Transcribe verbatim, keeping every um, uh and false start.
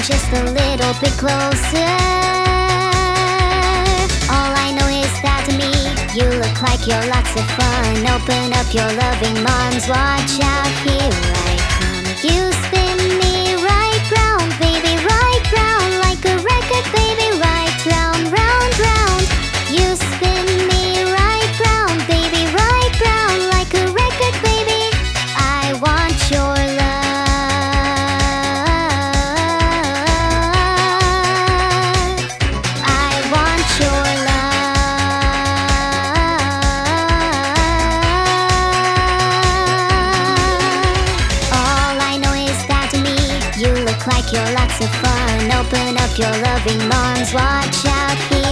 just a little bit closer. All I know is that to me, you look like you're lots of fun. Open up your loving arms, watch out, here I come. You spin me right round, baby, right round, like a record, baby, right round, round, round. You spin me right round, baby, right round, like a record, baby. I want your love. I want your love. All I know is that to me, you look like you're lots of fun. Open up your loving arms, watch out, here